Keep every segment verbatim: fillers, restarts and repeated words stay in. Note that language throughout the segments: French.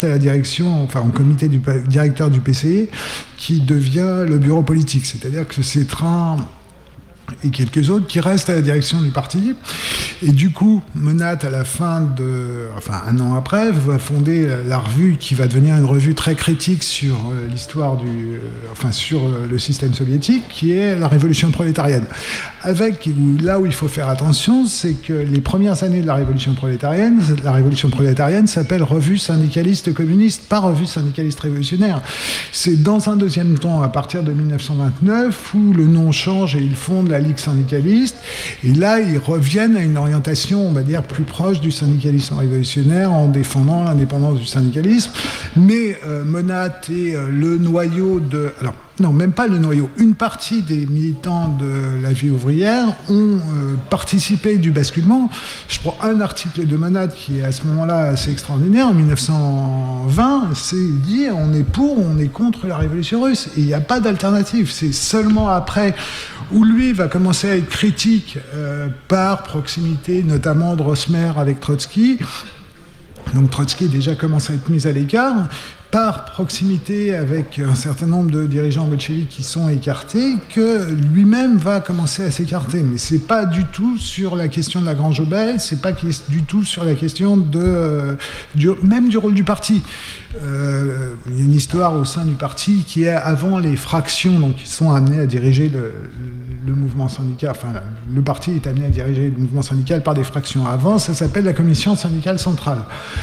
à la direction, enfin au comité du directeur du P C E, qui devient le bureau politique. C'est-à-dire que c'est Train et quelques autres qui restent à la direction du parti. Et du coup, Monat, à la fin de... Enfin, un an après, va fonder la revue qui va devenir une revue très critique sur euh, l'histoire du... Euh, enfin, sur euh, le système soviétique, qui est la révolution prolétarienne. Avec, là où il faut faire attention, c'est que les premières années de la révolution prolétarienne, la révolution prolétarienne s'appelle Revue syndicaliste communiste, pas Revue syndicaliste révolutionnaire. C'est dans un deuxième temps, à partir de mille neuf cent vingt-neuf, où le nom change et ils fondent la Ligue syndicaliste. Et là, ils reviennent à une orientation, on va dire, plus proche du syndicalisme révolutionnaire en défendant l'indépendance du syndicalisme. Mais euh, Monat et euh, le noyau de... Alors, non, même pas le noyau. Une partie des militants de la vie ouvrière ont euh, participé du basculement. Je prends un article de Monat qui est à ce moment-là assez extraordinaire. En mille neuf cent vingt, c'est dit on est pour, on est contre la révolution russe. Et il n'y a pas d'alternative. C'est seulement après où lui va commencer à être critique euh, par proximité, notamment de Rosmer avec Trotsky. Donc Trotsky déjà commence à être mis à l'écart. Par proximité avec un certain nombre de dirigeants bolcheviques qui sont écartés, que lui-même va commencer à s'écarter. Mais c'est pas du tout sur la question de la Grange Obel, c'est pas du tout sur la question de, euh, du, même du rôle du parti. Euh, il y a une histoire au sein du parti qui est avant les fractions, donc ils sont amenés à diriger le, le mouvement syndical, enfin le parti est amené à diriger le mouvement syndical par des fractions. Avant, ça s'appelle la commission syndicale centrale.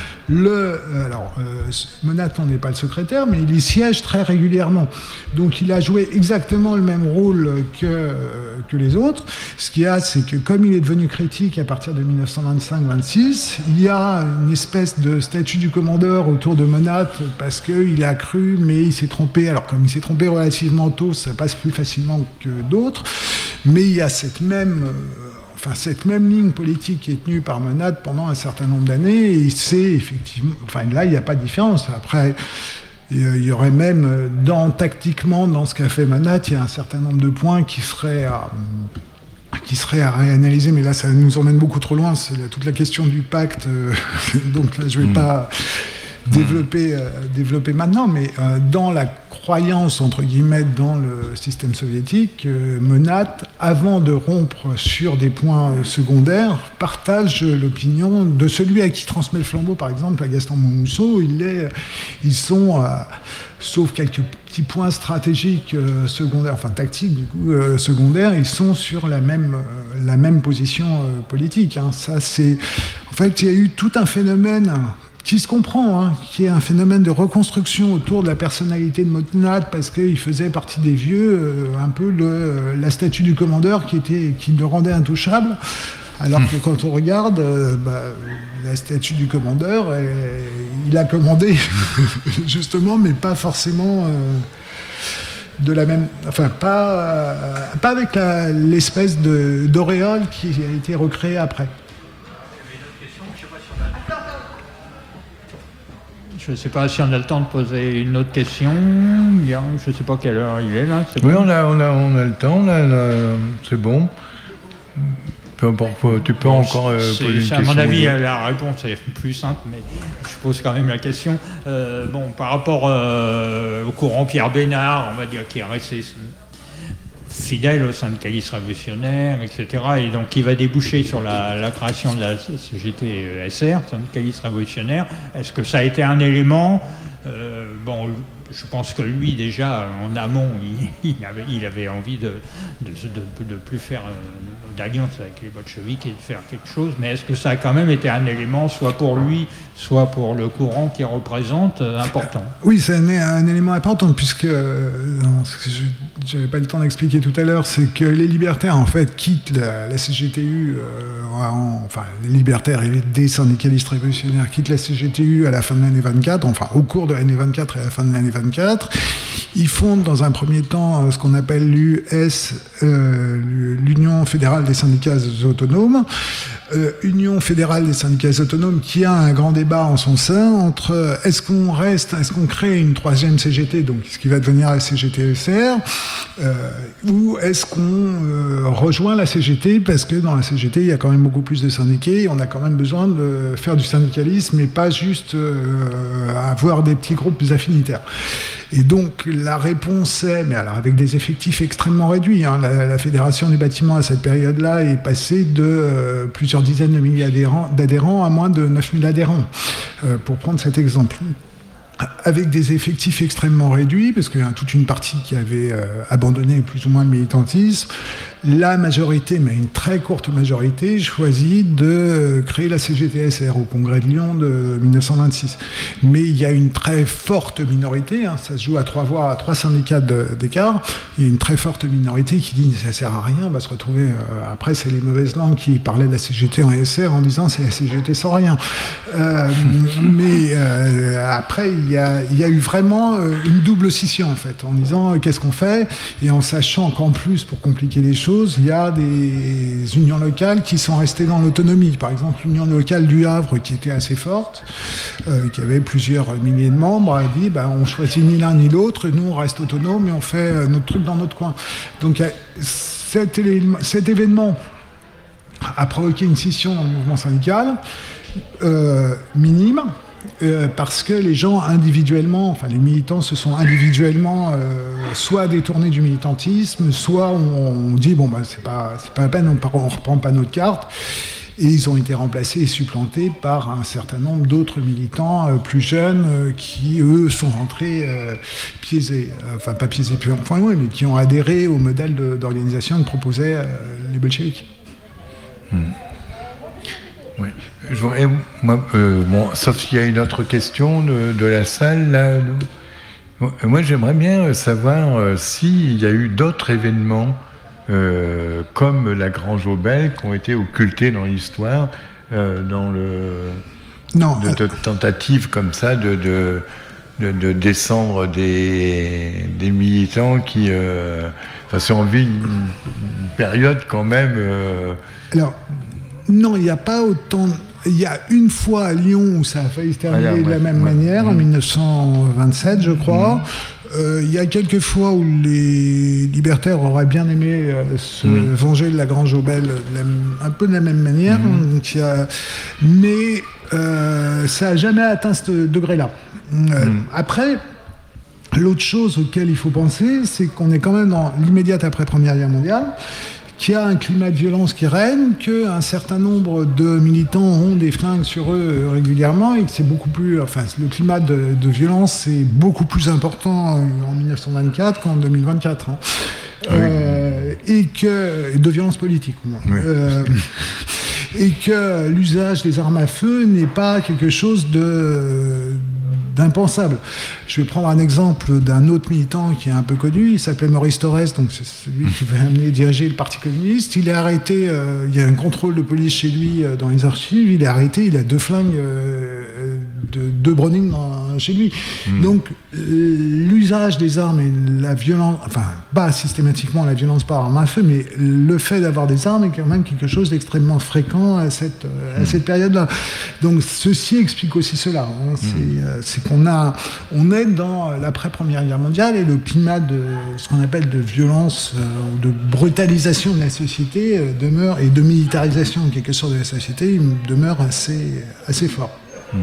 Le, alors, euh, Monat n'en est pas le secrétaire, mais il y siège très régulièrement. Donc, il a joué exactement le même rôle que, euh, que les autres. Ce qu'il y a, c'est que comme il est devenu critique à partir de mille neuf cent vingt-cinq vingt-six, il y a une espèce de statut du commandeur autour de Monat parce qu'il a cru, mais il s'est trompé. Alors, comme il s'est trompé relativement tôt, ça passe plus facilement que d'autres. Mais il y a cette même... Euh, Enfin, cette même ligne politique qui est tenue par Monat pendant un certain nombre d'années, et c'est effectivement... Enfin, là, il n'y a pas de différence. Après, il y aurait même, dans, tactiquement, dans ce qu'a fait Monat, il y a un certain nombre de points qui seraient à, qui seraient à réanalyser, mais là, ça nous emmène beaucoup trop loin. C'est toute la question du pacte. Euh, donc là, je ne vais mmh. pas développer, euh, développer maintenant, mais euh, dans la croyance, entre guillemets, dans le système soviétique, euh, Monat, avant de rompre sur des points euh, secondaires, partage l'opinion de celui à qui transmet le flambeau, par exemple, à Gaston Monmousseau. Il est, ils sont, euh, sauf quelques petits points stratégiques euh, secondaires, enfin tactiques, du coup, euh, secondaires, ils sont sur la même, euh, la même position euh, politique. Hein. Ça, c'est... En fait, il y a eu tout un phénomène qui se comprend, hein, qui est un phénomène de reconstruction autour de la personnalité de Monat, parce qu'il faisait partie des vieux, euh, un peu le, la statue du commandeur qui, était, qui le rendait intouchable, alors que quand on regarde, euh, bah, la statue du commandeur, elle, il a commandé, justement, mais pas forcément... Euh, de la même, enfin pas, euh, pas avec la, l'espèce de, d'auréole qui a été recréée après. Je ne sais pas si on a le temps de poser une autre question. Bien, je ne sais pas quelle heure il est là. C'est oui, bon. on a, on, a, on a le temps, là, là, c'est bon. Peu importe, tu peux bon, encore euh, poser une question. À mon avis, la réponse est plus simple, mais je pose quand même la question. Euh, bon, par rapport euh, au courant Pierre Bénard, on va dire, qui est resté fidèle au syndicalisme révolutionnaire, et cetera, et donc qui va déboucher sur la, la création de la C G T S R, syndicalisme révolutionnaire. Est-ce que ça a été un élément euh, bon, je pense que lui, déjà, en amont, il, il, avait, il avait envie de ne de, de, de plus faire euh, d'alliance avec les bolcheviks et de faire quelque chose, mais est-ce que ça a quand même été un élément, soit pour lui, soit pour le courant qu'il représente, euh, important? Oui, c'est un, un élément important, puisque, euh, je n'avais pas le temps d'expliquer tout à l'heure, c'est que les libertaires, en fait, quittent la, la C G T U, euh, en, enfin, les libertaires et des syndicalistes révolutionnaires quittent la C G T U à la fin de l'année vingt-quatre, enfin, au cours de l'année vingt-quatre et à la fin de l'année vingt-quatre. Ils fondent dans un premier temps ce qu'on appelle l'U S, euh, l'Union fédérale des syndicats autonomes. Euh, Union fédérale des syndicats autonomes qui a un grand débat en son sein entre est-ce qu'on reste, est-ce qu'on crée une troisième C G T, donc ce qui va devenir la C G T S R, euh, ou est-ce qu'on euh, rejoint la C G T parce que dans la C G T il y a quand même beaucoup plus de syndiqués, et on a quand même besoin de faire du syndicalisme et pas juste euh, avoir des petits groupes affinitaires. Et donc la réponse est, mais alors avec des effectifs extrêmement réduits, hein, la, la Fédération du bâtiment à cette période-là est passée de euh, plusieurs dizaines de milliers d'adhérents, d'adhérents à moins de neuf mille adhérents, euh, pour prendre cet exemple. Avec des effectifs extrêmement réduits, parce qu'il y a toute une partie qui avait euh, abandonné plus ou moins le militantisme, la majorité, mais une très courte majorité, choisit de créer la C G T S R au Congrès de Lyon de mille neuf cent vingt-six. Mais il y a une très forte minorité, hein, ça se joue à trois voix, à trois syndicats de, d'écart, il y a une très forte minorité qui dit ça sert à rien, on va se retrouver... Euh, après, c'est les mauvaises langues qui parlaient de la C G T en S R en disant c'est la C G T sans rien. Euh, mais euh, après, il y a, il y a eu vraiment euh, une double scission, en fait, en disant euh, qu'est-ce qu'on fait, et en sachant qu'en plus, pour compliquer les choses, il y a des unions locales qui sont restées dans l'autonomie. Par exemple, l'union locale du Havre, qui était assez forte, euh, qui avait plusieurs milliers de membres, a dit bah, on choisit ni l'un ni l'autre, nous on reste autonome et on fait notre truc dans notre coin. Donc cet, élément, cet événement a provoqué une scission dans le mouvement syndical euh, minime, Euh, parce que les gens individuellement, enfin les militants se sont individuellement euh, soit détournés du militantisme, soit on, on dit bon bah c'est pas c'est pas la peine, on, on reprend pas notre carte, et ils ont été remplacés et supplantés par un certain nombre d'autres militants euh, plus jeunes euh, qui eux sont rentrés euh, piésés, euh, enfin pas piésés plus enfin oui, mais qui ont adhéré au modèle de, d'organisation que proposaient euh, les bolcheviks. Hmm. Oui. Je voudrais, moi, euh, bon, sauf s'il y a une autre question de, de la salle, là. Moi, j'aimerais bien savoir euh, s'il y a eu d'autres événements euh, comme la Grange aux Belles qui ont été occultés dans l'histoire, euh, dans le... Non. De, de tentatives comme ça de, de, de, de descendre des, des militants qui... Euh, enfin, si on vit une, une période quand même... Euh, Alors... Non, il n'y a pas autant... Il y a une fois à Lyon où ça a failli se terminer Voilà, de la ouais, même ouais, manière, ouais. en mille neuf cent vingt-sept, je crois. Mmh. Euh, il y a quelques fois où les libertaires auraient bien aimé euh, se mmh. venger de la Grange aux Belles un peu de la même manière. Mmh. Donc, il y a... Mais euh, ça n'a jamais atteint ce degré-là. Euh, mmh. Après... L'autre chose auquel il faut penser, c'est qu'on est quand même dans l'immédiate après-Première Guerre mondiale, qu'il y a un climat de violence qui règne, qu'un certain nombre de militants ont des flingues sur eux régulièrement, et que c'est beaucoup plus... Enfin, le climat de, de violence est beaucoup plus important en mille neuf cent vingt-quatre qu'en deux mille vingt-quatre. Hein. Oui. Euh, et que... de violence politique, au moins. Oui. Euh, et que l'usage des armes à feu n'est pas quelque chose de... d'impensable. Je vais prendre un exemple d'un autre militant qui est un peu connu, il s'appelait Maurice Thorez, donc c'est celui qui va amener diriger le Parti communiste. Il est arrêté, euh, il y a un contrôle de police chez lui euh, dans les archives, il est arrêté, il a deux flingues, euh, de, deux Browning dans, chez lui. Mmh. Donc euh, l'usage des armes et la violence, enfin pas systématiquement la violence par arme à feu, mais le fait d'avoir des armes est quand même quelque chose d'extrêmement fréquent à cette, euh, à cette période-là. Donc ceci explique aussi cela. Hein. C'est, mmh. euh, c'est qu'on a, on est dans l'après-Première Guerre mondiale et le climat de ce qu'on appelle de violence ou euh, de brutalisation de la société euh, demeure, et de militarisation en quelque sorte de la société demeure assez, assez fort. Mmh.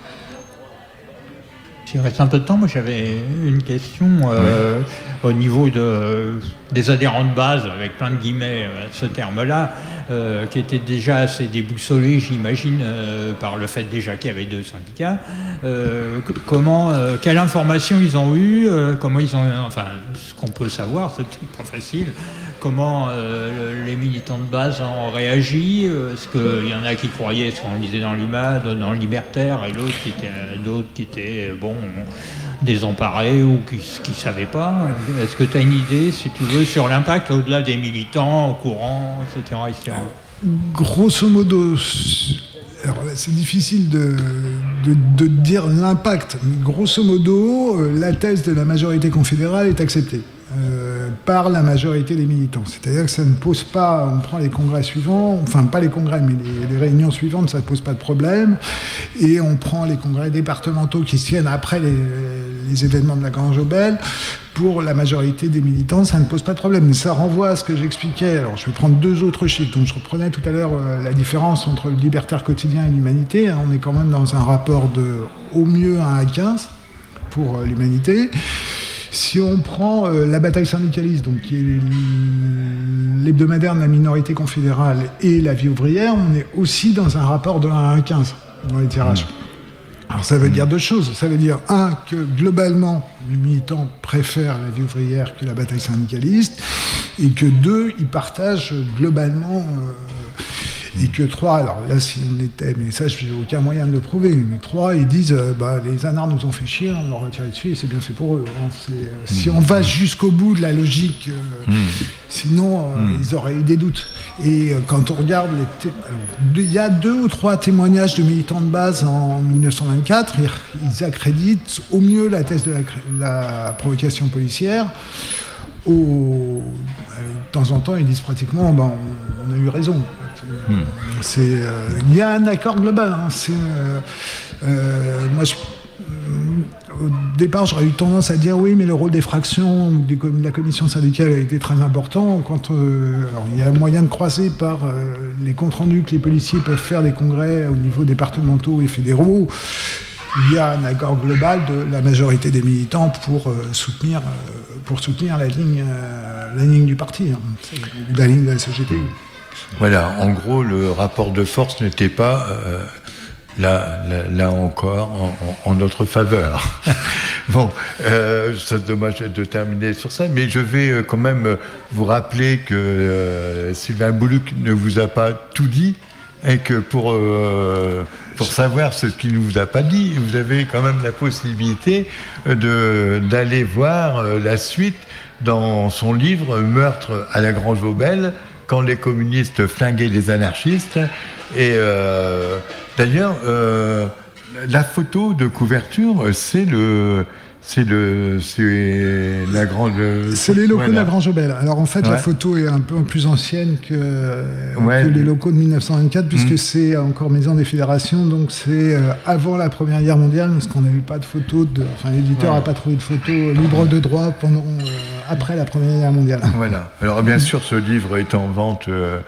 S'il reste un peu de temps, moi j'avais une question euh, oui. au niveau de, des adhérents de base, avec plein de guillemets euh, ce terme-là, euh, qui était déjà assez déboussolé, j'imagine, euh, par le fait déjà qu'il y avait deux syndicats. Euh, comment, euh, quelle information ils ont eu, euh, comment ils ont, enfin, ce qu'on peut savoir, c'est pas facile. Comment euh, les militants de base ont réagi? Est-ce qu'il y en a qui croyaient ce qu'on lisait dans l'U M A, dans le Libertaire, et l'autre qui était, d'autres qui étaient bon, désemparés ou qui ne savaient pas? Est-ce que tu as une idée, si tu veux, sur l'impact au-delà des militants, au courant, et cetera, et cetera? Grosso modo, Alors là, c'est difficile de, de, de dire l'impact. Mais grosso modo, la thèse de la majorité confédérale est acceptée euh, par la majorité des militants. C'est-à-dire que ça ne pose pas, on prend les congrès suivants, enfin pas les congrès, mais les, les réunions suivantes, ça ne pose pas de problème. Et on prend les congrès départementaux qui se tiennent après les, les événements de la Grange Obel. Pour la majorité des militants, ça ne pose pas de problème. Mais ça renvoie à ce que j'expliquais. Alors, je vais prendre deux autres chiffres. Donc, je reprenais tout à l'heure euh, la différence entre le libertaire quotidien et l'humanité. On est quand même dans un rapport de au mieux un à quinze pour euh, l'humanité. Si on prend euh, la bataille syndicaliste, donc qui est l'hebdomadaire de la minorité confédérale, et la vie ouvrière, on est aussi dans un rapport de un à quinze dans les tirages. Mmh. Alors ça veut dire deux choses. Ça veut dire, un, que globalement, les militants préfèrent la vie ouvrière que la bataille syndicaliste, et que deux, ils partagent globalement... Euh, et que trois, alors là, si on était... Mais ça, je n'ai aucun moyen de le prouver. Mais trois, ils disent, euh, bah, les anards nous ont fait chier, on leur a tiré dessus, et c'est bien fait pour eux. Hein. C'est, euh, mmh. Si on va jusqu'au bout de la logique, euh, mmh. sinon, euh, mmh. ils auraient eu des doutes. Et euh, quand on regarde... Les té- alors, il y a deux ou trois témoignages de militants de base en dix-neuf cent vingt-quatre. Ils, ils accréditent au mieux la thèse de la, la provocation policière. Au, euh, de temps en temps, ils disent pratiquement, ben, on, on a eu raison. Hmm. C'est, euh, il y a un accord global. Hein. C'est, euh, euh, moi, je, euh, au départ, j'aurais eu tendance à dire oui, mais le rôle des fractions, des, de la commission syndicale a été très important. Quand, euh, alors, il y a moyen de croiser par euh, les comptes rendus que les policiers peuvent faire des congrès au niveau départementaux et fédéraux. Il y a un accord global de la majorité des militants pour euh, soutenir, euh, pour soutenir la ligne, euh, la ligne du parti, hein, la ligne de la C G T U. Voilà, en gros, le rapport de force n'était pas, euh, là, là, là encore, en, en, en notre faveur. Bon, euh, c'est dommage de terminer sur ça, mais je vais euh, quand même vous rappeler que euh, Sylvain Boulouc ne vous a pas tout dit, et que pour... Euh, Pour savoir ce qu'il ne vous a pas dit, vous avez quand même la possibilité de, d'aller voir la suite dans son livre « Meurtre à la Grange Obel », quand les communistes flinguaient les anarchistes. Et euh, d'ailleurs, euh, la photo de couverture, c'est le... C'est, le, c'est la grande... C'est les locaux voilà. de la Grange Obel. Alors en fait, ouais. la photo est un peu plus ancienne que, ouais. que les locaux de dix-neuf cent vingt-quatre, puisque mmh. c'est encore Maison des Fédérations, donc c'est euh, avant la Première Guerre mondiale, parce qu'on n'a eu pas de photos, de, enfin l'éditeur n'a ouais. pas trouvé de photos libres de droit pendant, euh, après la Première Guerre mondiale. Voilà. Alors bien sûr, ce livre est en vente... Euh,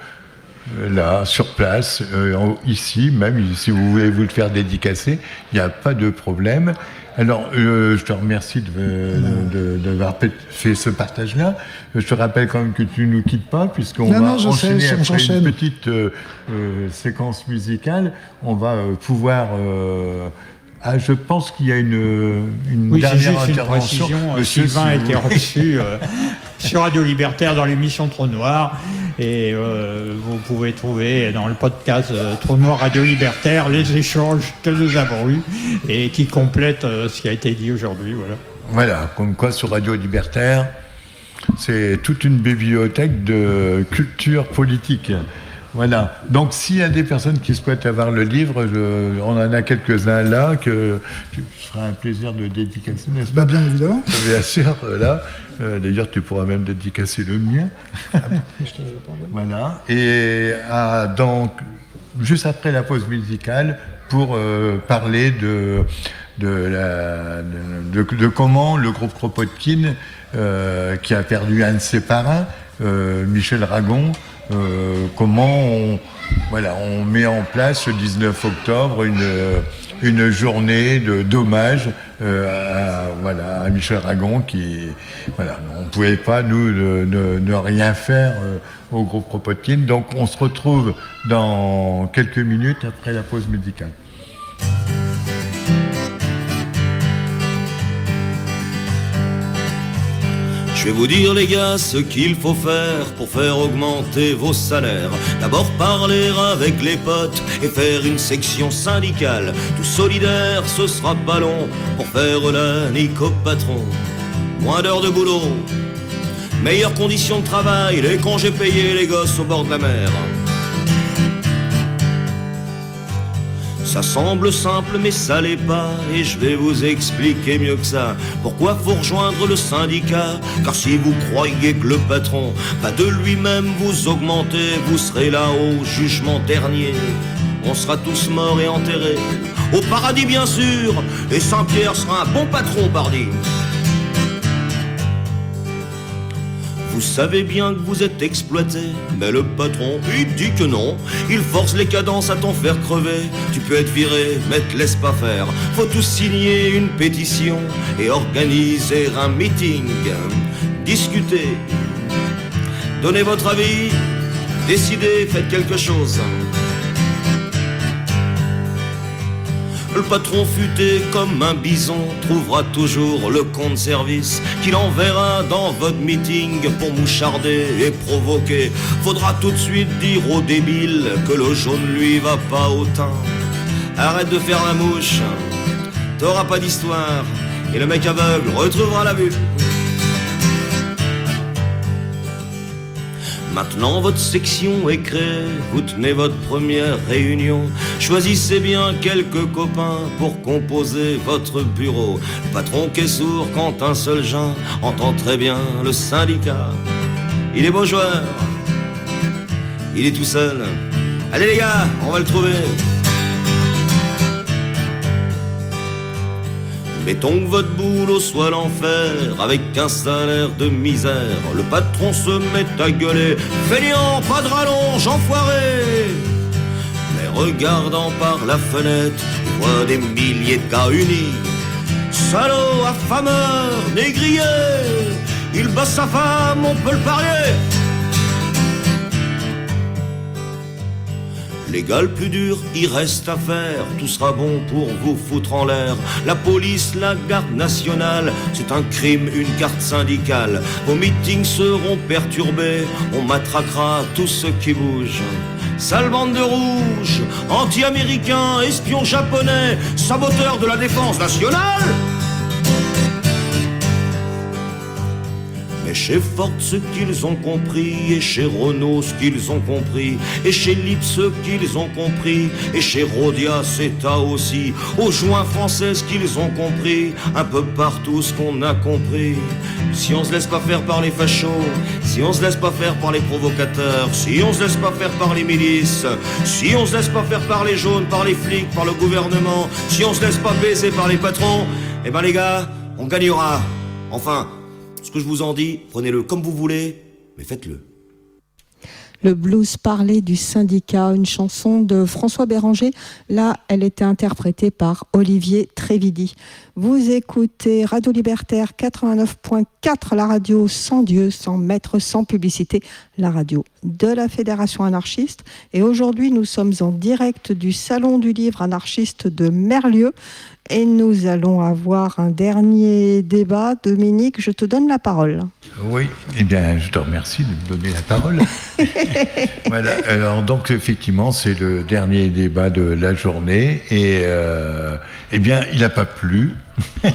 là, sur place, euh, ici, même si vous voulez vous le faire dédicacer, il n'y a pas de problème. Alors, euh, je te remercie de, de, de, d'avoir fait ce partage-là. Je te rappelle quand même que tu ne nous quittes pas, puisqu'on non, va non, enchaîner sais, après j'enchaîne. une petite euh, euh, séquence musicale. On va euh, pouvoir... Euh, Ah, je pense qu'il y a une, une oui, dernière juste intervention. Une précision, Monsieur, Sylvain a été reçu euh, sur Radio Libertaire dans l'émission Trou Noir. Et euh, vous pouvez trouver dans le podcast euh, Trou Noir Radio Libertaire les échanges que nous avons eus et qui complètent euh, ce qui a été dit aujourd'hui. Voilà. Voilà, comme quoi sur Radio Libertaire, c'est toute une bibliothèque de culture politique. Voilà. Donc, s'il y a des personnes qui souhaitent avoir le livre, je, on en a quelques-uns là que tu feras un plaisir de dédicacer, n'est-ce pas ? Bah, bien évidemment. Bien sûr, là. Euh, d'ailleurs, tu pourras même dédicacer le mien. Ah, je te voilà. Et à, donc, juste après la pause musicale, pour euh, parler de, de, la, de, de, de comment le groupe Kropotkin, euh, qui a perdu un de ses parrains, euh, Michel Ragon, Euh, comment on, voilà, on met en place le dix-neuf octobre une, une journée de, d'hommage euh, à, voilà, à Michel Ragon qui, voilà, on ne pouvait pas nous ne, ne, ne rien faire euh, au groupe Kropotkin. Donc on se retrouve dans quelques minutes après la pause musicale. Je vais vous dire les gars ce qu'il faut faire pour faire augmenter vos salaires. D'abord parler avec les potes et faire une section syndicale. Tout solidaire, ce sera pas long pour faire la nique au patron. Moins d'heures de boulot, meilleures conditions de travail, les congés payés, les gosses au bord de la mer. Ça semble simple mais ça l'est pas, et je vais vous expliquer mieux que ça pourquoi faut rejoindre le syndicat. Car si vous croyez que le patron va de lui-même vous augmenter, vous serez là au jugement dernier. On sera tous morts et enterrés au paradis bien sûr, et Saint-Pierre sera un bon patron pardi. Vous savez bien que vous êtes exploité, mais le patron, il dit que non. Il force les cadences à t'en faire crever. Tu peux être viré, mais te laisse pas faire. Faut tous signer une pétition et organiser un meeting. Discutez, donnez votre avis, décidez, faites quelque chose. Le patron futé comme un bison trouvera toujours le compte service qu'il enverra dans votre meeting pour moucharder et provoquer. Faudra tout de suite dire au débile que le jaune lui va pas au teint. Arrête de faire la mouche, t'auras pas d'histoire, et le mec aveugle retrouvera la vue. Maintenant votre section est créée, vous tenez votre première réunion. Choisissez bien quelques copains pour composer votre bureau. Le patron qui est sourd quand un seul Jean entend très bien le syndicat. Il est beau joueur, il est tout seul. Allez les gars, on va le trouver. Mettons que votre boulot soit l'enfer, avec un salaire de misère. Le patron se met à gueuler: fainéant, pas de rallonge, enfoiré. Mais regardant par la fenêtre, il voit des milliers de gars unis. Salaud, affameur, négrier, il bat sa femme, on peut le parier. L'égal plus dur, il reste à faire. Tout sera bon pour vous foutre en l'air. La police, la garde nationale, c'est un crime, une carte syndicale. Vos meetings seront perturbés, on matraquera tout ce qui bouge. Sale bande de rouges, anti-américains, espions japonais, saboteurs de la défense nationale. Et chez Ford ce qu'ils ont compris, et chez Renault ce qu'ils ont compris, et chez Lip ce qu'ils ont compris, et chez Rhodia c'est à aussi, aux joints français ce qu'ils ont compris, un peu partout ce qu'on a compris. Si on se laisse pas faire par les fachos, si on se laisse pas faire par les provocateurs, si on se laisse pas faire par les milices, si on se laisse pas faire par les jaunes, par les flics, par le gouvernement, si on se laisse pas baiser par les patrons, eh ben les gars, on gagnera. Enfin, ce que je vous en dis, prenez-le comme vous voulez, mais faites-le. Le blues parlé du syndicat, une chanson de François Béranger. Là, elle était interprétée par Olivier Trévidi. Vous écoutez Radio Libertaire quatre-vingt-neuf point quatre, la radio sans Dieu, sans maître, sans publicité, la radio de la Fédération anarchiste. Et aujourd'hui, nous sommes en direct du Salon du livre anarchiste de Merlieu. Et nous allons avoir un dernier débat. Dominique, je te donne la parole. Oui, eh bien, je te remercie de me donner la parole. Voilà, alors donc effectivement, c'est le dernier débat de la journée. Et euh, eh bien, il n'a pas plu. Et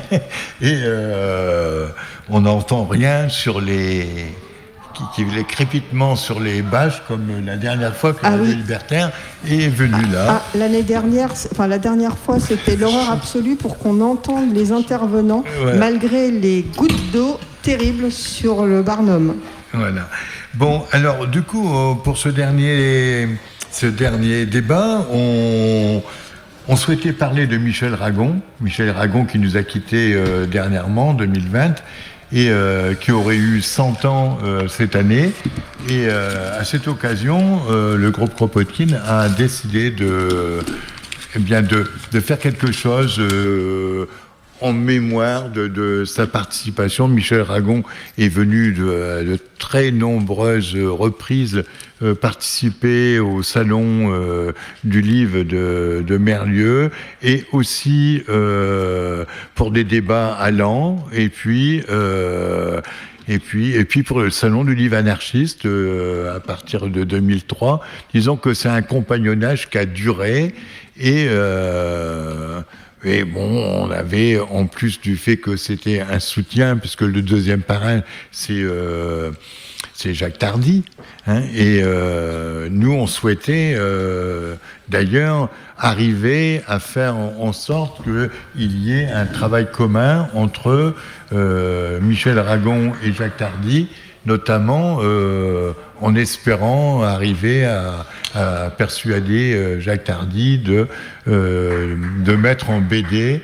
euh, on n'entend rien sur les... Qui, qui les crépitements sur les bâches, comme la dernière fois que ah le oui. Libertaire est venu ah, là. Ah, l'année dernière, enfin la dernière fois, c'était l'horreur absolue pour qu'on entende les intervenants, ouais. Malgré les gouttes d'eau terribles sur le Barnum. Voilà. Bon, alors du coup, pour ce dernier, ce dernier débat, on... On souhaitait parler de Michel Ragon, Michel Ragon qui nous a quittés euh, dernièrement, deux mille vingt, et euh, qui aurait eu cent ans euh, cette année. Et euh, à cette occasion, euh, le groupe Kropotkin a décidé de, eh bien de, de faire quelque chose euh, en mémoire de, de sa participation. Michel Ragon est venu de, de très nombreuses reprises euh, participer au salon euh, du livre de, de Merlieu, et aussi euh, pour des débats à Laon, et puis euh, et puis et puis pour le salon du livre anarchiste euh, à partir de deux mille trois. Disons que c'est un compagnonnage qui a duré, et euh, Et bon, on avait, en plus du fait que c'était un soutien, puisque le deuxième parrain, c'est, euh, c'est Jacques Tardy. Hein, et euh, nous, on souhaitait euh, d'ailleurs arriver à faire en, en sorte qu'il y ait un travail commun entre euh, Michel Aragon et Jacques Tardy, notamment euh, en espérant arriver à, à persuader euh, Jacques Tardy de, euh, de mettre en B D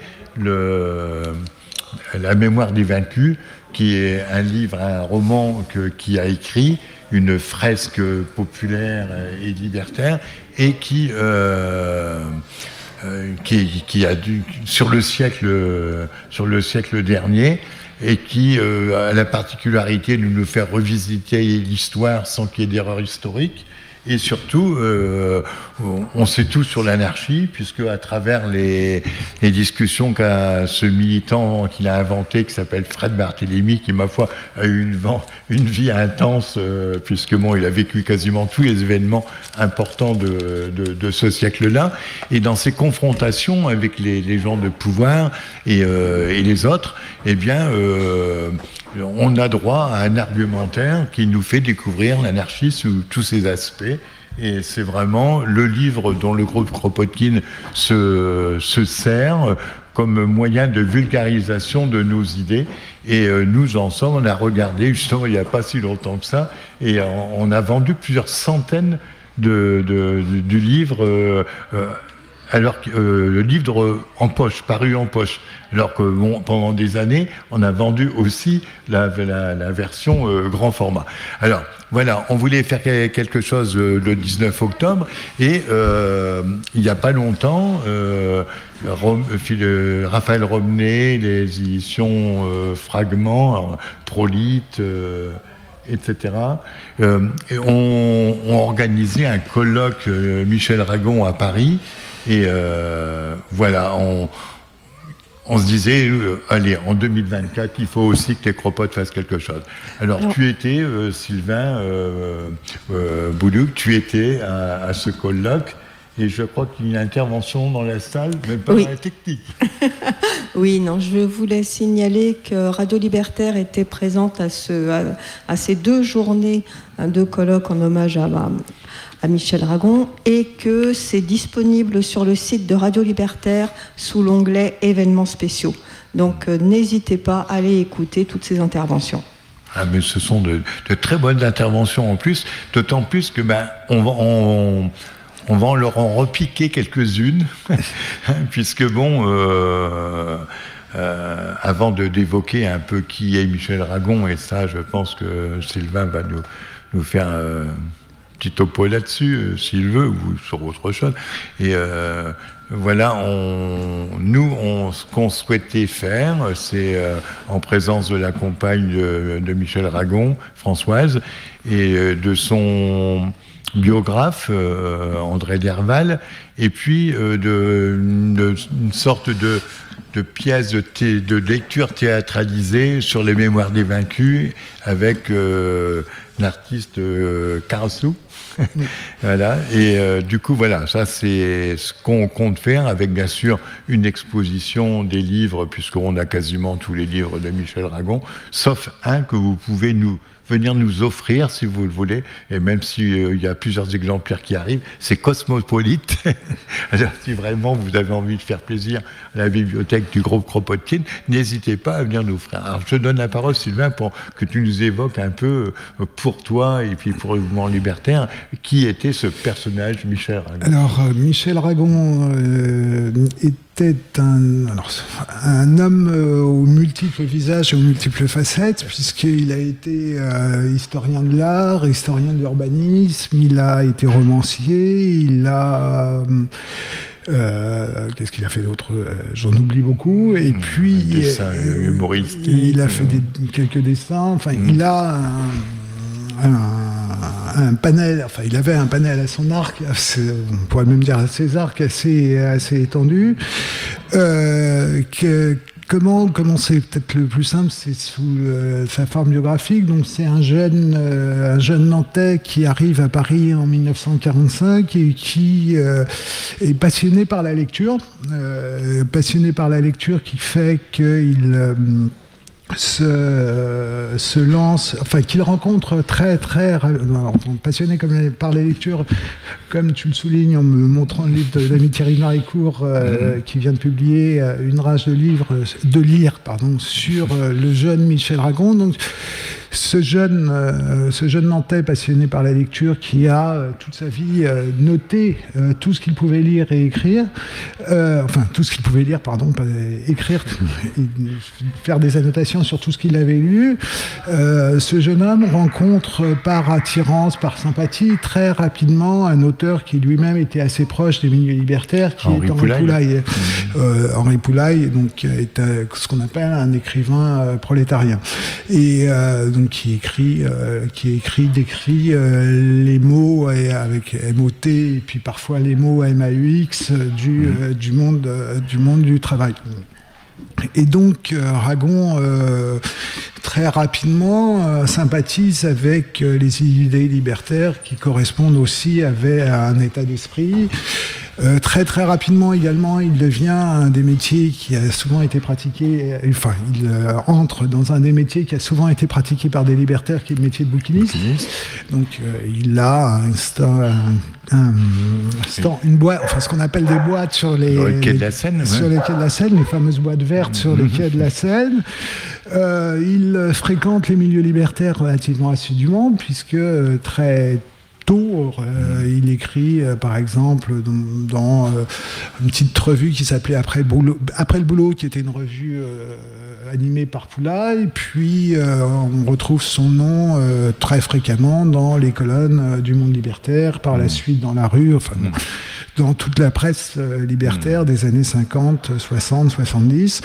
le, La mémoire des vaincus, qui est un livre, un roman que, qui a écrit, une fresque populaire et libertaire, et qui, euh, euh, qui, qui a dû, sur le siècle, sur le siècle dernier, et qui euh, a la particularité de nous faire revisiter l'histoire sans qu'il y ait d'erreur historique. Et surtout, euh, on sait tout sur l'anarchie, puisque à travers les, les discussions qu'a ce militant qu'il a inventé, qui s'appelle Fred Barthélemy, qui, ma foi, a eu une, une vie intense, euh, puisque bon, il a vécu quasiment tous les événements importants de, de, de ce siècle-là. Et dans ces confrontations avec les, les gens de pouvoir et, euh, et les autres, eh bien, euh, on a droit à un argumentaire qui nous fait découvrir l'anarchie sous tous ses aspects. Et c'est vraiment le livre dont le groupe Kropotkin se, se sert comme moyen de vulgarisation de nos idées. Et euh, nous, ensemble, on a regardé, justement, il n'y a pas si longtemps que ça, et on, on a vendu plusieurs centaines de, de, de, du livre, euh, euh, alors que euh, le livre en poche, paru en poche. Alors que bon, pendant des années, on a vendu aussi la, la, la version euh, grand format. Alors voilà, on voulait faire quelque chose euh, le dix-neuf octobre, et euh, il n'y a pas longtemps, euh, Rom, euh, Raphaël Romney, les éditions euh, Fragments, alors, Prolite, euh, et cetera, euh, et on, on organisé un colloque euh, Michel Aragon à Paris, et euh, voilà, on On se disait, euh, allez, en deux mille vingt-quatre, il faut aussi que les Cropotes fassent quelque chose. Alors, Alors tu étais, euh, Sylvain euh, euh, Boulouc, tu étais à, à ce colloque, et je crois qu'il y a une intervention dans la salle, mais pas oui. dans la technique. Oui, non, je voulais signaler que Radio Libertaire était présente à, ce, à, à ces deux journées de colloque en hommage à, à Michel Aragon, et que c'est disponible sur le site de Radio Libertaire sous l'onglet événements spéciaux. Donc euh, n'hésitez pas à aller écouter toutes ces interventions. Ah, mais ce sont de, de très bonnes interventions en plus, d'autant plus que ben, on va... On, On va leur en repiquer quelques-unes, puisque bon, euh, euh, avant de, d'évoquer un peu qui est Michel Aragon, et ça, je pense que Sylvain va nous, nous faire un petit topo là-dessus, euh, s'il veut, ou sur autre chose. Et euh, voilà, on, nous, on, ce qu'on souhaitait faire, c'est euh, en présence de la compagne de, de Michel Aragon, Françoise, et euh, de son biographe, euh, André Derval, et puis euh, de, de, une sorte de, de pièce de, thé, de lecture théâtralisée sur les mémoires des vaincus avec euh, l'artiste euh, Carassou. Voilà, et euh, du coup, voilà, ça c'est ce qu'on compte faire, avec bien sûr une exposition des livres, puisqu'on a quasiment tous les livres de Michel Aragon, sauf un que vous pouvez nous venir nous offrir si vous le voulez, et même s'il euh, y a plusieurs exemplaires qui arrivent, c'est Cosmopolite. Alors si vraiment vous avez envie de faire plaisir à la bibliothèque du groupe Kropotkin, n'hésitez pas à venir nous faire. Alors je te donne la parole, Sylvain, pour que tu nous évoques un peu, euh, pour toi et puis pour le mouvement libertaire, qui était ce personnage Michel Aragon. Alors euh, Michel Aragon euh, était un, alors, un homme euh, aux multiples visages et aux multiples facettes, puisqu'il a été euh, historien de l'art, historien de l'urbanisme, il a été romancier, il a... Euh, qu'est-ce qu'il a fait d'autre ? J'en oublie beaucoup. Et puis, dessin, euh, humoristique. Il a fait des, quelques dessins. Enfin, mmh. il a un, un, un panel. Enfin, il avait un panel à son arc. Assez, on pourrait même dire à ses arcs assez, assez étendu. Euh, que, Comment, comment c'est peut-être le plus simple, c'est sous euh, sa forme biographique. Donc c'est un jeune, euh, un jeune Nantais qui arrive à Paris en mille neuf cent quarante-cinq et qui euh, est passionné par la lecture, euh, passionné par la lecture qui fait qu'il euh, se, se lance, enfin qu'il rencontre très très, alors, passionné comme par les lectures, comme tu le soulignes en me montrant le livre de l'ami Thierry Maricourt euh, mmh. qui vient de publier euh, une rage de livres, de lire pardon, sur euh, le jeune Michel Ragon. Donc ce jeune, euh, ce jeune Nantais passionné par la lecture qui a euh, toute sa vie euh, noté euh, tout ce qu'il pouvait lire et écrire, euh, enfin tout ce qu'il pouvait lire, pardon, pas écrire, faire des annotations sur tout ce qu'il avait lu. Euh, ce jeune homme rencontre par attirance, par sympathie, très rapidement un auteur qui lui-même était assez proche des milieux libertaires, qui Henri est Henri Poulaille. Poulaille. Mmh. Euh, Henri Poulaille, donc, est euh, ce qu'on appelle un écrivain euh, prolétarien. Et euh, donc, qui écrit, euh, qui écrit, décrit euh, les mots avec M O T et puis parfois les mots M A U X du, euh, du, monde, euh, du monde du travail. Et donc euh, Ragon euh, très rapidement euh, sympathise avec euh, les idées libertaires qui correspondent aussi avec un état d'esprit. Euh, très très rapidement également, il devient un des métiers qui a souvent été pratiqué, enfin il euh, entre dans un des métiers qui a souvent été pratiqué par des libertaires, qui est le métier de bouquiniste. Bouquiniste. Donc euh, il a un stand, un, un stand, une boîte, enfin ce qu'on appelle des boîtes sur les, sur les quais de la Seine, sur ouais. les quais de la Seine, les fameuses boîtes vertes sur les quais de la Seine. Euh, il fréquente les milieux libertaires relativement assidûment puisque euh, très tôt, euh, il écrit euh, par exemple dans, dans euh, une petite revue qui s'appelait Après le boulot, Après le boulot, qui était une revue euh, animée par Poulaille, puis euh, on retrouve son nom euh, très fréquemment dans les colonnes euh, du Monde libertaire, par la suite dans La Rue, enfin bon, dans toute la presse euh, libertaire des années cinquante, soixante, soixante-dix.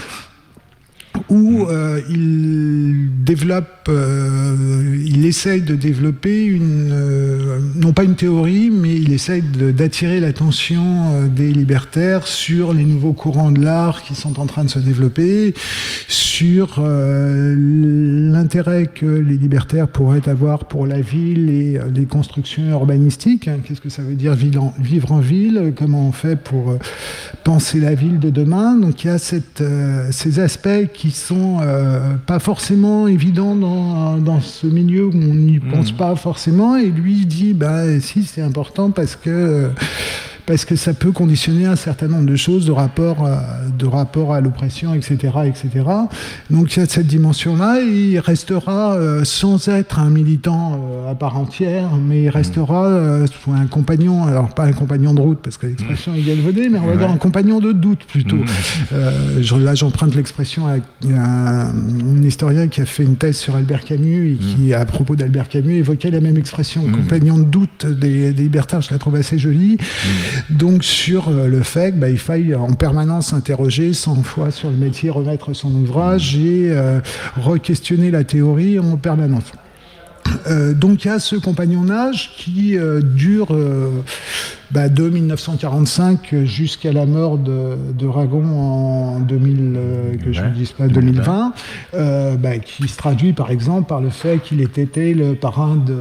Où euh, il développe, euh, il essaye de développer une, euh, non pas une théorie, mais il essaye de, d'attirer l'attention euh, des libertaires sur les nouveaux courants de l'art qui sont en train de se développer, sur euh, l'intérêt que les libertaires pourraient avoir pour la ville et les constructions urbanistiques. Hein, qu'est-ce que ça veut dire vivre en, vivre en ville? Comment on fait pour euh, penser la ville de demain? Donc il y a cette, euh, ces aspects qui qui sont euh, pas forcément évidents dans, dans ce milieu où on n'y pense mmh. pas forcément, et lui dit bah si, c'est important parce que parce que ça peut conditionner un certain nombre de choses de rapport à, de rapport à l'oppression, et cetera, et cetera. Donc il y a cette dimension-là, et il restera euh, sans être un militant euh, à part entière, mais il restera euh, un compagnon, alors pas un compagnon de route parce que l'expression est galvaudée, mais on va ouais. dire un compagnon de doute plutôt. Mmh. Euh, je, là j'emprunte l'expression à un, un historien qui a fait une thèse sur Albert Camus et qui, mmh. à propos d'Albert Camus, évoquait la même expression, mmh. compagnon de doute des, des libertaires. Je la trouve assez jolie. Mmh. Donc sur euh, le fait qu'il bah, faille en permanence s'interroger cent fois sur le métier, remettre son ouvrage et euh, re-questionner la théorie en permanence. Euh, donc il y a ce compagnonnage qui euh, dure euh, bah, de mille neuf cent quarante-cinq jusqu'à la mort de, de Ragon en deux mille, euh, que je ne dise pas, deux mille vingt, euh, bah, qui se traduit par exemple par le fait qu'il ait été le parrain de,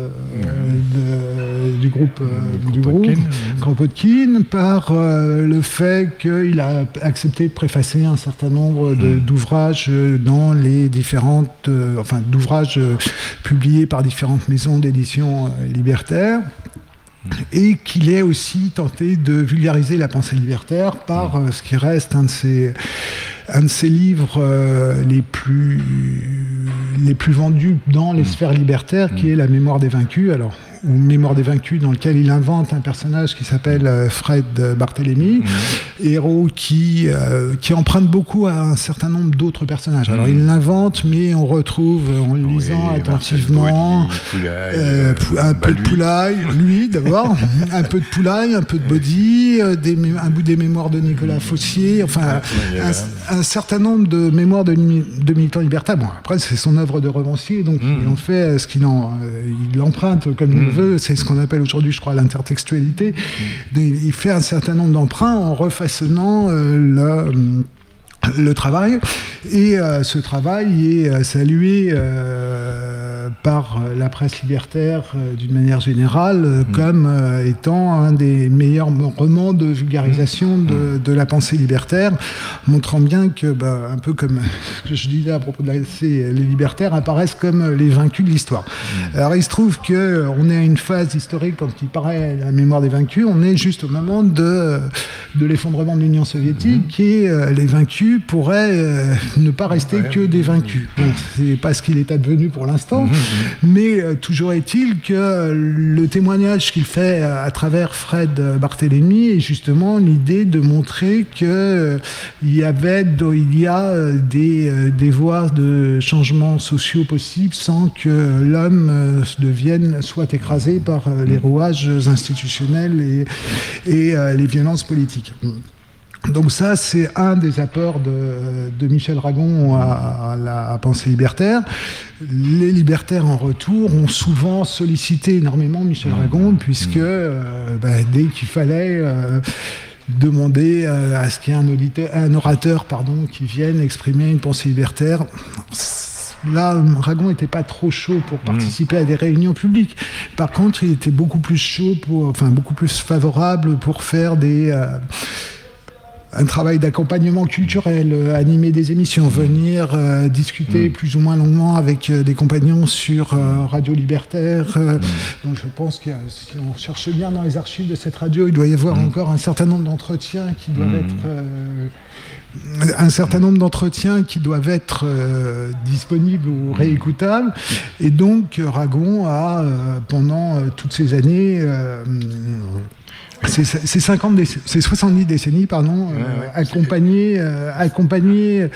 euh, de, du groupe, euh, du groupe Kropotkin, par euh, le fait qu'il a accepté de préfacer un certain nombre de, d'ouvrages dans les différentes, euh, enfin d'ouvrages euh, publiés par différentes maisons d'édition euh, libertaires. Et qu'il ait aussi tenté de vulgariser la pensée libertaire par euh, ce qui reste un de ses, un de ses livres euh, les plus, les plus vendus dans les sphères libertaires, qui est La Mémoire des Vaincus, alors, ou Mémoire des Vaincus, dans lequel il invente un personnage qui s'appelle euh, Fred Barthélemy, mmh. héros qui, euh, qui emprunte beaucoup à un certain nombre d'autres personnages. Alors il l'invente, mais on retrouve, en le lisant oui, attentivement, Poulaille, euh, pou- un peu de Poulaille, lui d'abord, un peu de Poulaille, un peu de Body, euh, des, un bout des mémoires de Nicolas Fossier, enfin un, un certain nombre de mémoires de, de militants libertaires. Bon, après c'est son œuvre de romancier, donc mmh. il en fait ce qu'il en, euh, il l'emprunte comme il mmh. veut. C'est ce qu'on appelle aujourd'hui, je crois, l'intertextualité. Mmh. Il fait un certain nombre d'emprunts en refaçonnant euh, le le travail, et euh, ce travail est euh, salué euh, euh, par la presse libertaire euh, d'une manière générale euh, mmh. comme euh, étant un des meilleurs romans de vulgarisation de, de la pensée libertaire, montrant bien que, bah, un peu comme ce que je disais à propos de la les libertaires apparaissent comme les vaincus de l'histoire. Mmh. Alors il se trouve qu'on est à une phase historique, quand il paraît la mémoire des vaincus, on est juste au moment de, de l'effondrement de l'Union soviétique, mmh. et euh, les vaincus pourraient euh, ne pas rester ouais, que des vaincus. Bon, c'est pas ce qu'il est advenu pour l'instant, mmh. mais euh, toujours est-il que le témoignage qu'il fait à travers Fred Barthélemy est justement l'idée de montrer qu'il euh, y avait, il y a des, euh, des voies de changements sociaux possibles sans que l'homme euh, devienne, soit écrasé par euh, les rouages institutionnels et, et euh, les violences politiques. Donc ça, c'est un des apports de, de Michel Ragon à, à la pensée libertaire. Les libertaires, en retour, ont souvent sollicité énormément Michel Ragon, puisque euh, bah, dès qu'il fallait euh, demander euh, à ce qu'il y ait un, auditeur, un orateur pardon, qui vienne exprimer une pensée libertaire, là, Ragon n'était pas trop chaud pour participer mmh. à des réunions publiques. Par contre, il était beaucoup plus chaud, pour, enfin beaucoup plus favorable pour faire des... Euh, un travail d'accompagnement culturel, euh, animer des émissions, venir euh, discuter mmh. plus ou moins longuement avec euh, des compagnons sur euh, Radio Libertaire. Euh, mmh. Donc je pense que si on cherche bien dans les archives de cette radio, il doit y avoir mmh. encore un certain nombre d'entretiens qui doivent mmh. être... Euh, un certain nombre d'entretiens qui doivent être euh, disponibles ou réécoutables. Et donc Ragon a, euh, pendant euh, toutes ces années... Euh, Ces, ces, cinquante déc- ces soixante-dix décennies, pardon, ouais, ouais, euh, accompagné, euh, accompagné,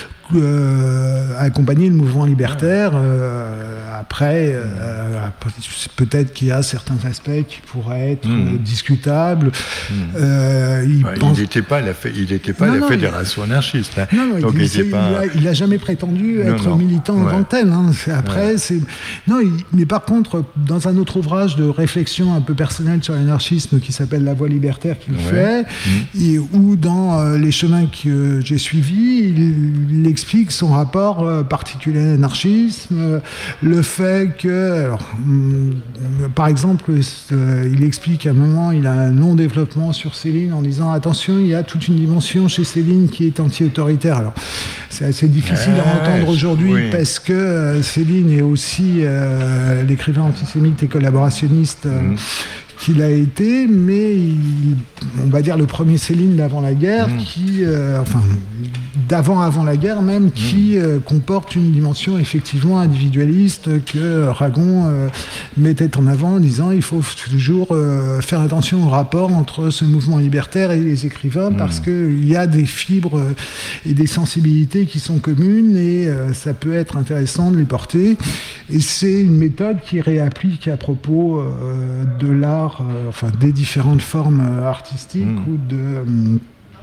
euh, accompagné le mouvement libertaire. Euh, après, euh, peut-être qu'il y a certains aspects qui pourraient être mmh. discutables. Mmh. Euh, il ouais, pense... n'était pas la, f... il était pas non, la non, fédération il... anarchiste. Hein. Non, non, donc il, il, pas... il, a, il a jamais prétendu non, être non. militant en ouais. tant que tel. Hein. Après, ouais. c'est non, il... mais par contre, dans un autre ouvrage de réflexion un peu personnelle sur l'anarchisme qui s'appelle La Voie libertaire qu'il ouais. fait, mmh. et où dans euh, les chemins que j'ai suivis, il, il explique son rapport euh, particulier à l'anarchisme, euh, le fait que, alors, hum, par exemple, euh, il explique à un moment, il a un long développement sur Céline en disant attention, il y a toute une dimension chez Céline qui est anti-autoritaire. Alors, c'est assez difficile ah, à entendre aujourd'hui oui. parce que euh, Céline est aussi euh, l'écrivain antisémite et collaborationniste. Euh, mmh. qu'il a été, mais il, on va dire le premier Céline d'avant la guerre, mmh. qui, euh, enfin, d'avant avant la guerre même, mmh. qui euh, comporte une dimension effectivement individualiste que Ragon euh, mettait en avant en disant il faut toujours euh, faire attention au rapport entre ce mouvement libertaire et les écrivains mmh. parce qu'il y a des fibres et des sensibilités qui sont communes et euh, ça peut être intéressant de les porter. Et c'est une méthode qui réapplique à propos euh, de l'art, euh, enfin des différentes formes euh, artistiques mmh. ou de euh,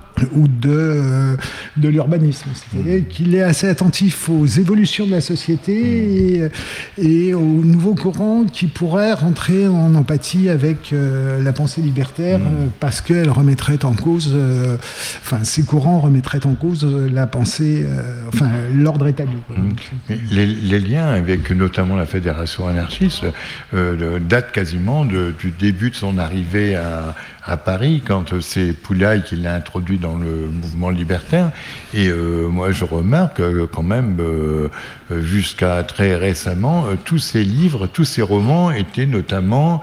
ou de, euh, de l'urbanisme. C'est-à-dire mmh. qu'il est assez attentif aux évolutions de la société mmh. et, et aux nouveaux courants qui pourraient rentrer en empathie avec euh, la pensée libertaire mmh. euh, parce qu'elle remettrait en cause, euh, enfin ces courants remettraient en cause la pensée, euh, enfin l'ordre établi. Mmh. Les, les liens avec notamment la Fédération anarchiste euh, datent quasiment de, du début de son arrivée à à Paris, quand c'est Poulaille qui l'a introduit dans le mouvement libertaire. Et euh, moi, je remarque euh, quand même, euh, jusqu'à très récemment, euh, tous ces livres, tous ces romans étaient notamment...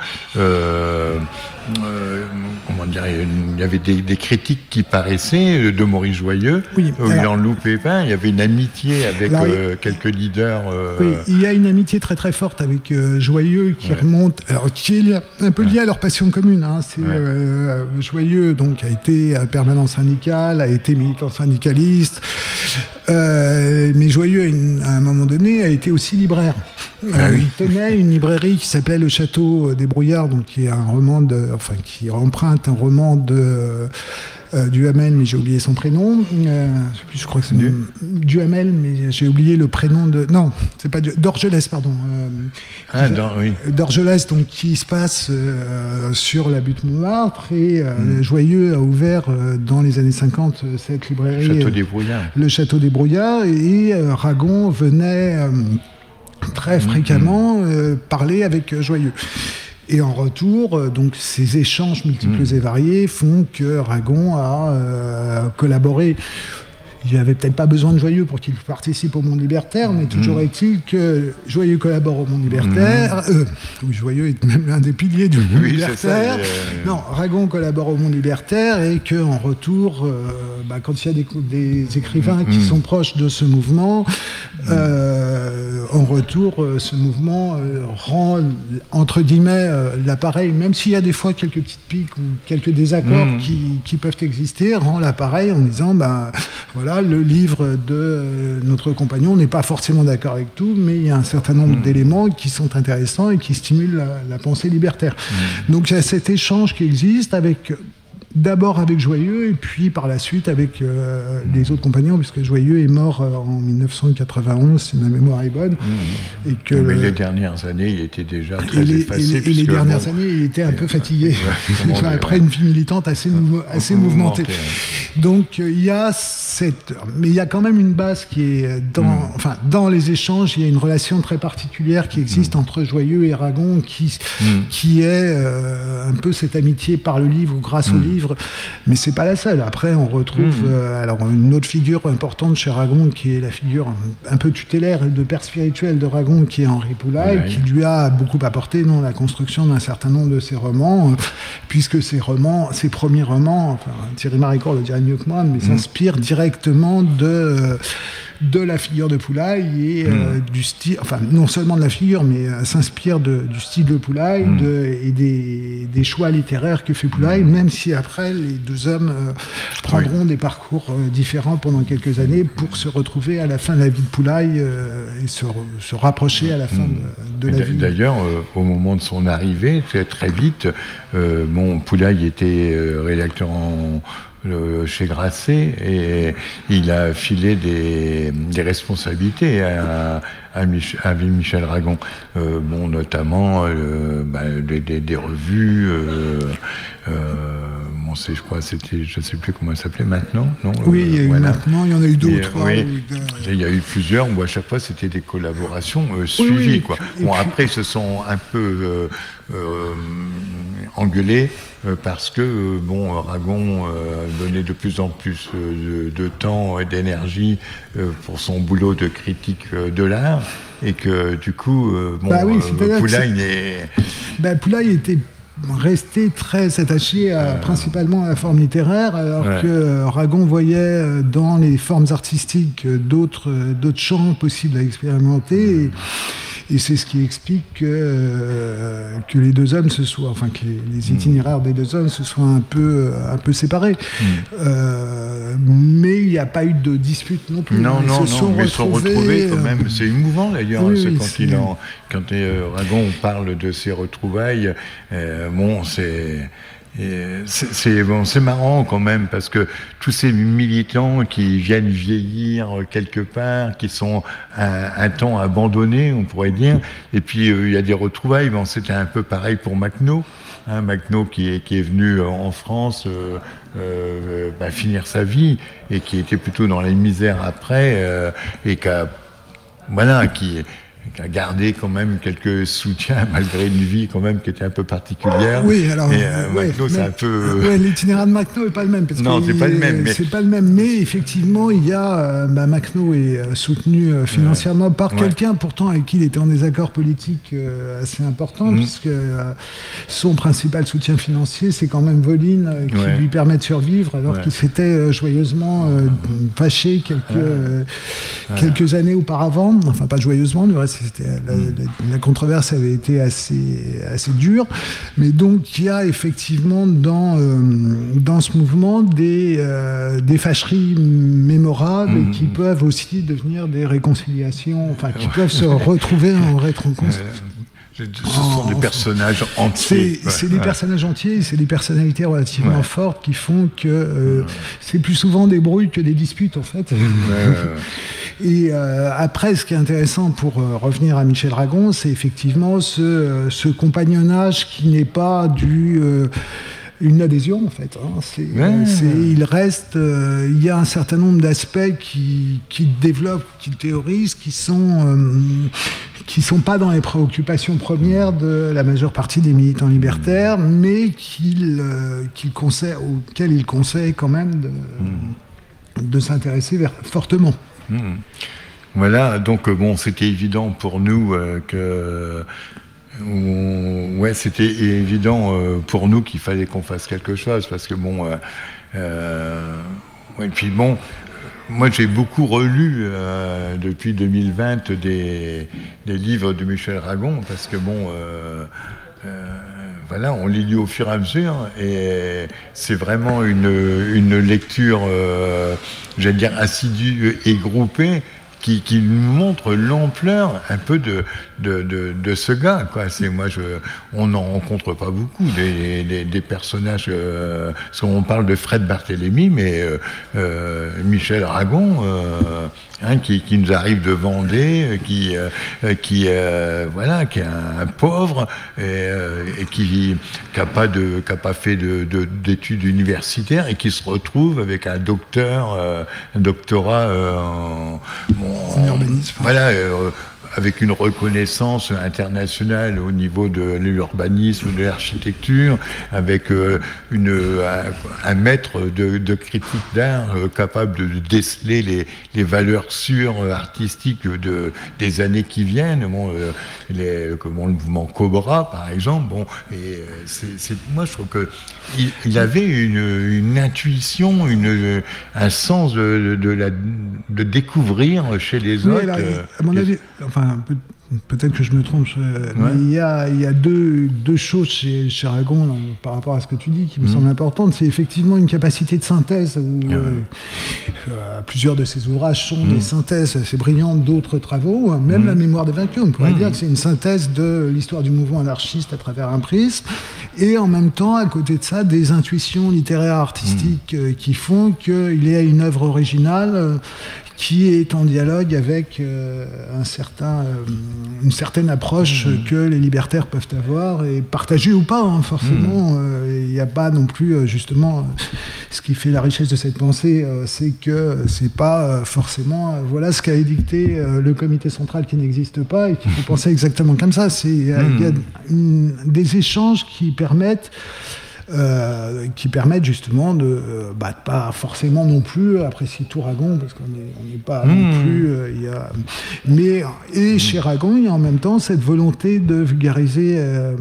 Euh, euh, comment dire, il y avait des, des critiques qui paraissaient de Maurice Joyeux, oui, où alors, il en loupait pas. Il y avait une amitié avec alors, euh, quelques leaders. Euh, oui, il y a une amitié très très forte avec euh, Joyeux qui ouais. remonte, alors, qui est un peu liée ouais. à leur passion commune. Hein, c'est ouais. euh, Joyeux donc a été permanent syndical, a été militant syndicaliste, euh, mais Joyeux à un moment donné a été aussi libraire. Ah, euh, oui. Il tenait une librairie qui s'appelait Le Château des Brouillards, donc qui est un roman de, enfin qui emprunte un roman de euh, Duhamel, mais j'ai oublié son prénom. Euh, je crois que c'est du... Duhamel, mais j'ai oublié le prénom de. Non, c'est pas du... d'Orgelès, pardon. Euh, ah, dans, oui. D'Orgelès, donc qui se passe euh, sur la butte Montmartre et euh, mm. Joyeux a ouvert euh, dans les années cinquante cette librairie. Le Château des Brouillards. Le Château des Brouillards et euh, Ragon venait. Euh, très fréquemment euh, parler avec euh, Joyeux. Et en retour, euh, donc ces échanges multiples mmh. et variés font que Ragon a euh, collaboré. Il n'y avait peut-être pas besoin de Joyeux pour qu'il participe au Monde Libertaire, mais toujours mmh. est-il que Joyeux collabore au Monde Libertaire. Mmh. Euh, oui, Joyeux est même l'un des piliers du Monde oui, Libertaire. Ça, euh... Non, Ragon collabore au Monde Libertaire et qu'en retour, euh, bah, quand il y a des, des écrivains mmh. qui sont proches de ce mouvement, euh, en retour, euh, ce mouvement euh, rend, entre guillemets, euh, l'appareil, même s'il y a des fois quelques petites piques ou quelques désaccords mmh. qui, qui peuvent exister, rend l'appareil en disant, bah, voilà, le livre de notre compagnon n'est pas forcément d'accord avec tout, mais il y a un certain nombre mmh. d'éléments qui sont intéressants et qui stimulent la, la pensée libertaire. Mmh. Donc il y a cet échange qui existe avec... D'abord avec Joyeux et puis par la suite avec euh, mmh. les autres compagnons, puisque Joyeux est mort euh, en dix-neuf cent quatre-vingt-onze, si ma mémoire est bonne. Mmh. Et que mais le... les dernières années, il était déjà très et les, effacé. Et les, et les dernières bon... années, il était un et peu fatigué. Ouais, après une vie militante assez, mou... assez mouvementée. Ouais. Donc il y a cette... Mais il y a quand même une base qui est dans... Mmh. Enfin, dans les échanges, il y a une relation très particulière qui existe mmh. entre Joyeux et Ragon, qui, mmh. qui est euh, un peu cette amitié par le livre ou grâce mmh. au livre. Mais c'est pas la seule. Après, on retrouve mmh. euh, alors une autre figure importante chez Ragon, qui est la figure un, un peu tutélaire de père spirituel de Ragon, qui est Henri Poulaille, oui. qui lui a beaucoup apporté dans la construction d'un certain nombre de ses romans, euh, puisque ses romans, ses premiers romans, enfin, Thierry Maricourt le dirait mieux que moi, mais mmh. s'inspirent directement de euh, de la figure de Poulaille et mmh. euh, du style, enfin non seulement de la figure, mais euh, s'inspire de, du style de Poulaille mmh. de, et des, des choix littéraires que fait Poulaille, mmh. même si après les deux hommes euh, prendront oui. des parcours euh, différents pendant quelques années pour se retrouver à la fin de la vie de Poulaille euh, et se, se rapprocher à la fin mmh. de, de la vie. D'ailleurs, euh, au moment de son arrivée, très, très vite, euh, bon, Poulaille était euh, rédacteur en chez Grasset et il a filé des, des responsabilités à, à, Mich- à Michel Ragon, euh, bon, notamment euh, bah, des, des, des revues. Euh, euh, bon, c'est, je crois, c'était, je ne sais plus comment elle s'appelait maintenant. Non oui, il y a eu voilà. maintenant, il y en a eu deux ou trois. Oui, il y a eu plusieurs où à chaque fois c'était des collaborations euh, suivies. Oui, quoi. Bon, puis... après, ils se sont un peu euh, euh, engueulés. Parce que euh, bon, Ragon euh, donnait de plus en plus euh, de, de temps et d'énergie euh, pour son boulot de critique euh, de l'art, et que du coup, euh, bon, bah oui, euh, Poulaille est... bah, Poulaille était resté très attaché à, euh... principalement à la forme littéraire, alors ouais. que Ragon voyait dans les formes artistiques d'autres, d'autres champs possibles à expérimenter. Mmh. Et, Et c'est ce qui explique que, euh, que les deux hommes se soient, enfin que les, les itinéraires mmh. des deux hommes se soient un peu, un peu séparés. Mmh. Euh, mais il n'y a pas eu de dispute non plus. Non, ils non, se non, sont mais ils sont retrouvés quand même. Euh... C'est émouvant d'ailleurs. Oui, c'est oui, quand c'est... il en, quand euh, Ragon parle de ses retrouvailles, euh, bon, c'est. Et c'est, c'est, bon, c'est marrant quand même, parce que tous ces militants qui viennent vieillir quelque part, qui sont un, un temps abandonnés, on pourrait dire, et puis euh, il y a des retrouvailles. Bon, c'était un peu pareil pour Maqueneau, hein, Maqueneau qui est, qui est venu en France euh, euh, bah, finir sa vie, et qui était plutôt dans les misères après, euh, et qui a, voilà, qui qui a gardé quand même quelques soutiens malgré une vie quand même qui était un peu particulière. Oui, alors et, euh, ouais, Maqueneau, c'est un peu. Ouais, l'itinéraire de Maqueneau n'est pas le même. Parce non, que c'est pas le même. Mais... C'est pas le même, mais effectivement, il y a euh, bah, Maqueneau est euh, soutenu euh, financièrement ouais. par ouais. quelqu'un pourtant avec qui il était en désaccord politique euh, assez important, mmh. puisque euh, son principal soutien financier, c'est quand même Voline euh, qui ouais. lui permet de survivre, alors ouais. qu'il s'était euh, joyeusement euh, fâché quelques ouais. euh, ouais. quelques années auparavant. Enfin, pas joyeusement, du reste. C'était, la, la, la controverse avait été assez, assez dure, mais donc il y a effectivement dans, euh, dans ce mouvement des, euh, des fâcheries mémorables mmh. qui peuvent aussi devenir des réconciliations, enfin qui ouais. peuvent se retrouver en rétroconciliation. Ce sont oh, des personnages entiers. C'est, ouais, c'est des ouais. personnages entiers, c'est des personnalités relativement ouais. fortes qui font que euh, ouais. c'est plus souvent des brouilles que des disputes en fait. Ouais, ouais, ouais. Et euh, après, ce qui est intéressant pour euh, revenir à Michel Ragon, c'est effectivement ce, euh, ce compagnonnage qui n'est pas du... Euh, une adhésion en fait. Hein. C'est, ouais. c'est, il reste, euh, il y a un certain nombre d'aspects qui, qui développent, qui théorisent, qui sont, euh, qui sont pas dans les préoccupations premières de la majeure partie des militants libertaires, mais qu'ils, euh, qu'ils conseillent, auxquels ils conseillent quand même de, mmh. de s'intéresser vers, fortement. Mmh. Voilà, donc bon, c'était évident pour nous euh, que... On, ouais, c'était évident euh, pour nous qu'il fallait qu'on fasse quelque chose, parce que bon... Euh, euh, ouais, et puis bon... Moi, j'ai beaucoup relu euh, depuis deux mille vingt des, des livres de Michel Ragon, parce que bon, euh, euh, voilà, on les lit au fur et à mesure, et c'est vraiment une, une lecture, euh, j'allais dire, assidue et groupée, qui, qui nous montre l'ampleur un peu de, de, de, de ce gars, quoi. C'est, moi, je, on n'en rencontre pas beaucoup, des, des, des personnages, euh, parce qu'on parle de Fred Barthélemy, mais euh, euh, Michel Ragon, euh, hein, qui, qui nous arrive de Vendée, qui, euh, qui, euh, voilà, qui est un, un pauvre, et, euh, et qui n'a pas, de, qui a pas fait de, de, d'études universitaires, et qui se retrouve avec un docteur, euh, un doctorat euh, en, en urbanisme. Voilà, euh, avec une reconnaissance internationale au niveau de l'urbanisme, de l'architecture, avec euh, une, un, un maître de, de critique d'art euh, capable de déceler les, les valeurs sûres euh, artistiques de, des années qui viennent. Bon, euh, les, comme le mouvement Cobra, par exemple. Bon, et euh, c'est, c'est, moi, je trouve que il, il avait une, une intuition, une, un sens de, de, la, de découvrir chez les oui, autres. Là, euh, à mon avis, enfin, peut, peut-être que je me trompe, euh, ouais. mais il y a, il y a deux, deux choses chez, chez Ragon là, par rapport à ce que tu dis qui me mmh. semblent importantes. C'est effectivement une capacité de synthèse où ah ouais. euh, plusieurs de ses ouvrages sont mmh. des synthèses assez brillantes d'autres travaux. Même mmh. La mémoire des vaincus, on pourrait mmh. dire que c'est une synthèse de l'histoire du mouvement anarchiste à travers un prisme. Et en même temps, à côté de ça, des intuitions littéraires artistiques mmh. euh, qui font qu'il y a une œuvre originale euh, qui est en dialogue avec euh, un certain, euh, une certaine approche mmh. que les libertaires peuvent avoir, et partagée ou pas, hein, forcément. Il mmh. n'y euh, a pas non plus, euh, justement, euh, ce qui fait la richesse de cette pensée, euh, c'est que c'est pas euh, forcément, euh, voilà ce qu'a édicté euh, le comité central qui n'existe pas, et qu'il faut penser exactement comme ça. Il y a, mmh. y a une, des échanges qui permettent Euh, qui permettent justement de, euh, bah, de pas forcément non plus apprécier tout Ragon, parce qu'on n'est on n'est pas mmh. non plus euh, y a, mais et chez Ragon il y a en même temps cette volonté de vulgariser euh,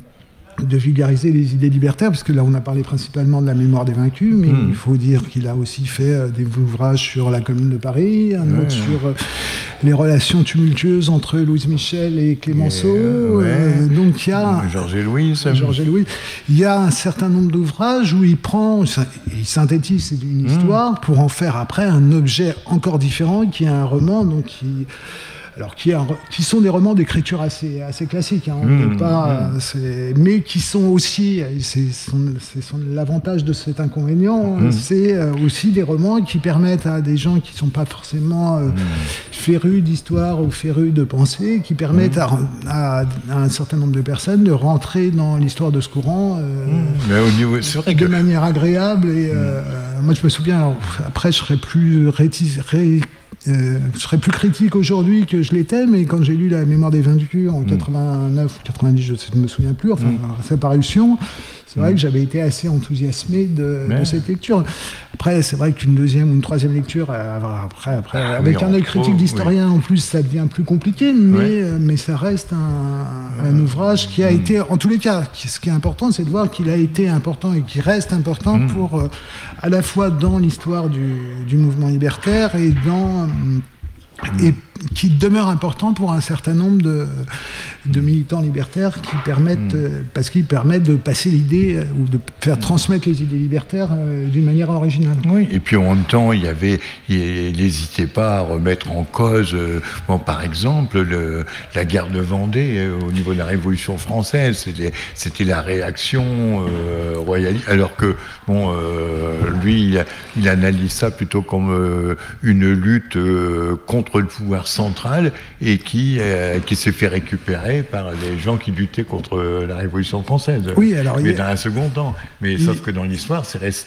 de vulgariser les idées libertaires, parce que là on a parlé principalement de la mémoire des vaincus, mais mmh. il faut dire qu'il a aussi fait euh, des ouvrages sur la Commune de Paris, un ouais, autre ouais. sur euh, les relations tumultueuses entre Louise Michel et Clémenceau. Euh, ouais. euh, donc il y a Georges et Louis, Georges et Louis. Il y a un certain nombre d'ouvrages où il prend, il synthétise une histoire mmh. pour en faire après un objet encore différent, qui est un roman, donc qui Alors, qui, a, qui sont des romans d'écriture assez, assez classiques, hein, on mmh, peut pas, mmh. c'est, mais qui sont aussi, c'est, son, c'est son, l'avantage de cet inconvénient, mmh. c'est aussi des romans qui permettent à des gens qui ne sont pas forcément euh, mmh. férus d'histoire ou férus de pensée, qui permettent mmh. à, à, à un certain nombre de personnes de rentrer dans l'histoire de ce courant euh, mmh. mais au niveau, c'est vrai de que... manière agréable. Et, mmh. euh, moi, je me souviens, alors, après, je serais plus réticent. Ré, Euh, je serais plus critique aujourd'hui que je l'étais, mais quand j'ai lu La mémoire des vaincus en mmh. quatre-vingt-neuf ou quatre-vingt-dix, je ne me souviens plus, enfin, mmh. sa parution, c'est vrai mmh. que j'avais été assez enthousiasmé de, de cette lecture. Après, c'est vrai qu'une deuxième ou une troisième lecture, après, après, ah, avec oui, un œil critique oh, d'historien oui. en plus, ça devient plus compliqué, mais, ouais. euh, mais ça reste un, un ouvrage qui a mmh. été, en tous les cas, ce qui est important, c'est de voir qu'il a été important et qu'il reste important mmh. pour, euh, à la fois dans l'histoire du, du mouvement libertaire et dans... et qui demeure important pour un certain nombre de, de militants libertaires qui permettent, mmh. euh, parce qu'ils permettent de passer l'idée euh, ou de faire transmettre les idées libertaires euh, d'une manière originale. Oui, et puis en même temps, il y avait, il n'hésitait pas à remettre en cause, euh, bon, par exemple, le, la guerre de Vendée euh, au niveau de la Révolution française. C'était, c'était la réaction euh, royaliste, alors que bon, euh, lui, il, il analyse ça plutôt comme euh, une lutte euh, contre le pouvoir centrale et qui, euh, qui s'est fait récupérer par les gens qui luttaient contre la Révolution française. Oui, alors, mais il... dans un second temps. Mais il... sauf que dans l'histoire, c'est resté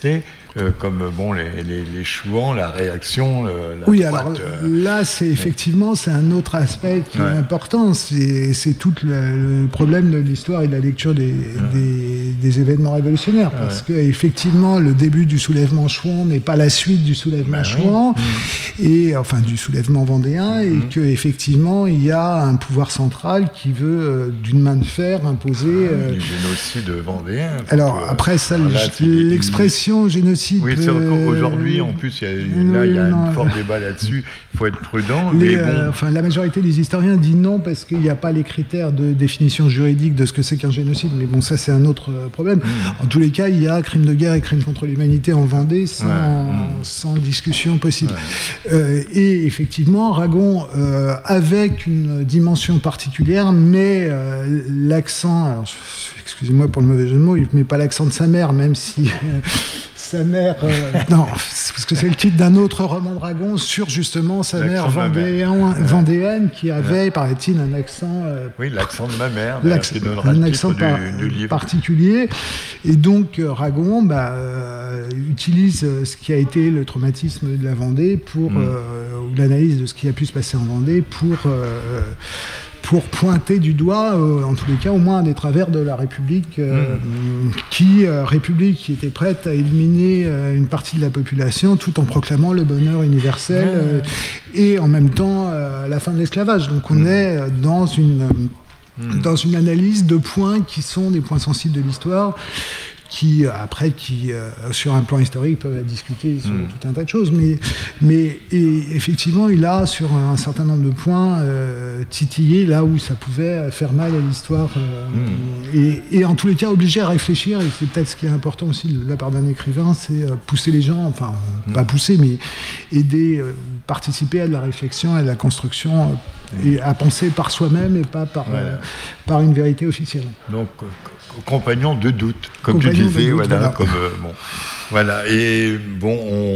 euh, comme bon, les, les, les chouans, la réaction, euh, la oui, droite, alors euh, là, c'est effectivement c'est un autre aspect qui ouais. est important. C'est, c'est tout le, le problème de l'histoire et de la lecture des, ouais. des, des événements révolutionnaires. Parce ouais. que effectivement, le début du soulèvement chouan n'est pas la suite du soulèvement ben chouan, oui. et enfin du soulèvement vendéen, mmh. et que effectivement, il y a un pouvoir central qui veut, euh, d'une main de fer, imposer. Euh, le génocide vendéen. Alors euh, après ça, là, l'expression des... génocide. Oui, c'est encore aujourd'hui. En plus, il y a, là, il y a non, un fort débat là-dessus. Il faut être prudent. Les, mais bon. euh, enfin, la majorité des historiens dit non parce qu'il n'y a pas les critères de définition juridique de ce que c'est qu'un génocide. Mais bon, ça, c'est un autre problème. Mmh. En tous les cas, il y a crime de guerre et crime contre l'humanité en Vendée sans, ouais. mmh. sans discussion possible. Ouais. Euh, et effectivement, Ragon, euh, avec une dimension particulière, mais euh, l'accent, alors, excusez-moi pour le mauvais jeu de mots, il ne met pas l'accent de sa mère, même si euh, sa mère... Euh, non, parce que c'est le titre d'un autre roman de Ragon sur justement sa l'accent mère vendéenne, mère. vendéenne qui avait, ouais. paraît-il, un accent... Euh, oui, l'accent de ma mère, qui donnera un accent par, du, du livre. particulier. Et donc, euh, Ragon bah, euh, utilise euh, ce qui a été le traumatisme de la Vendée pour, mm. euh, ou l'analyse de ce qui a pu se passer en Vendée pour... Euh, pour pointer du doigt, euh, en tous les cas, au moins un des travers de la République, euh, mmh. qui, euh, République qui était prête à éliminer euh, une partie de la population tout en proclamant le bonheur universel mmh. euh, et en même temps euh, la fin de l'esclavage. Donc on mmh. est dans une, mmh. dans une analyse de points qui sont des points sensibles de l'histoire, qui après qui euh, sur un plan historique peuvent discuter sur mmh. tout un tas de choses, mais mais et effectivement il a sur un certain nombre de points euh, titillé là où ça pouvait faire mal à l'histoire euh, mmh. et, et en tous les cas obligé à réfléchir, et c'est peut-être ce qui est important aussi de la part d'un écrivain, c'est euh, pousser les gens, enfin mmh. pas pousser mais aider, euh, participer à de la réflexion, à de la construction, euh, et à penser par soi-même et pas par, ouais. euh, par une vérité officielle. Donc euh, compagnon de doute, comme compagnon tu disais, doute, voilà, voilà. Comme, euh, bon, voilà. Et bon,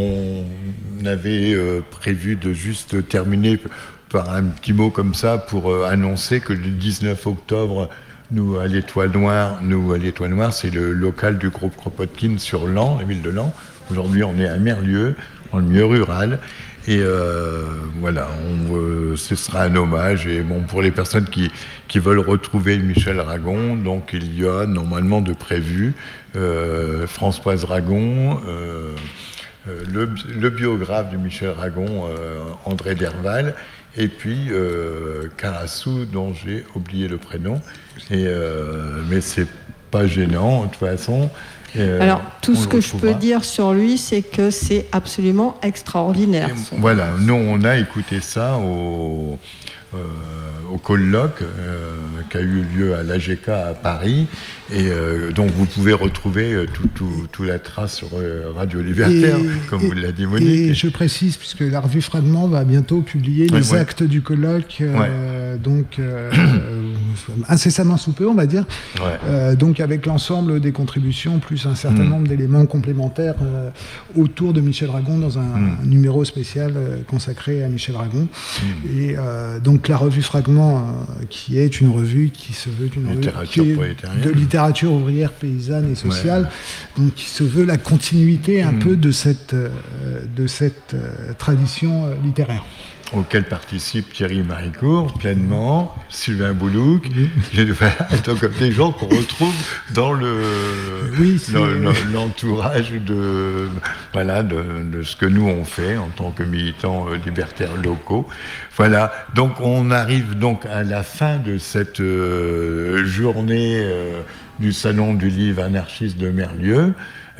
on avait euh, prévu de juste terminer par un petit mot comme ça pour euh, annoncer que le dix-neuf octobre, nous à l'Étoile Noire, nous à l'Étoile Noire, c'est le local du groupe Kropotkin sur Laon, la ville de Laon. Aujourd'hui, on est à Merlieu, dans le milieu rural. Et euh, voilà, on, euh, ce sera un hommage. Et bon, pour les personnes qui, qui veulent retrouver Michel Ragon, donc il y a normalement de prévu euh, Françoise Ragon, euh, euh, le, le biographe de Michel Ragon, euh, André Derval, et puis euh, Carassou, dont j'ai oublié le prénom. Et, euh, mais c'est pas gênant, de toute façon. Euh, Alors, tout ce que je peux dire sur lui, c'est que c'est absolument extraordinaire. Et, voilà, nous, on a écouté ça au, euh, au colloque euh, qui a eu lieu à l'A G K à Paris. Et euh, donc, vous pouvez retrouver euh, toute tout, tout la trace sur euh, Radio Libertaire, et, comme et, vous l'a dit Monique. Et je précise, puisque la revue Fragment va bientôt publier ouais, les ouais. actes du colloque, euh, ouais. donc euh, incessamment sous peu, on va dire. Ouais. Euh, donc, avec l'ensemble des contributions, plus un certain mmh. nombre d'éléments complémentaires euh, autour de Michel Ragon dans un, mmh. un numéro spécial euh, consacré à Michel Ragon. Mmh. Et euh, donc, la revue Fragment, euh, qui est une revue qui se veut une littérature revue de littérature ouvrière, paysanne et sociale, ouais. donc qui se veut la continuité un mmh. peu de cette, euh, de cette euh, tradition euh, littéraire. Auquel participe Thierry Maricourt pleinement, Sylvain Boulouc, oui. donc des gens qu'on retrouve dans le oui, dans, dans, l'entourage de voilà de, de ce que nous on fait en tant que militants euh, libertaires locaux. Voilà, donc on arrive donc à la fin de cette euh, journée euh, du Salon du Livre anarchiste de Merlieu.